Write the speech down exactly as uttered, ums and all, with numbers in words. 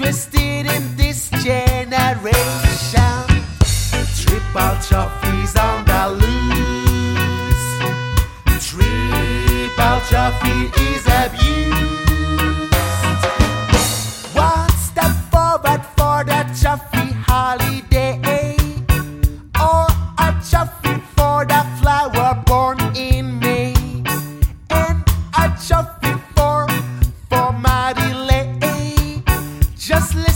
interested in this generation. Triple trophies on the loose. Triple trophy is abused. One step forward for the trophy holiday, or a trophy for the flower born in May, and a trophy for for Marilyn. Just